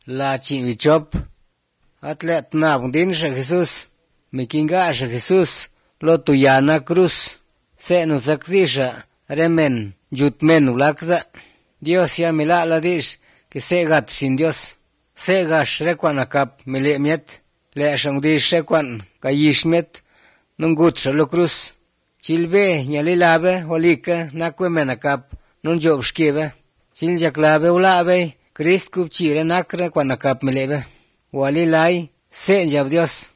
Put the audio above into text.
la chin vichop. Atlet na din sa Jesus, mikinga sa Jesus, lo tuyana cruz, se no sakzi sa remen, jutmen ulakza. Dios ya milala dis, que segat sin Dios, segash rekwanakap milemiet, le sang dis rekwan kayishmet, nungut sa lo cruz. Chilbe nyalilabe holika nakwemenakap, nun jobshkibe, chiljaklabe ulabe, Christ kupchire nakre kwanakap milebe. Walilay, se jab Dios,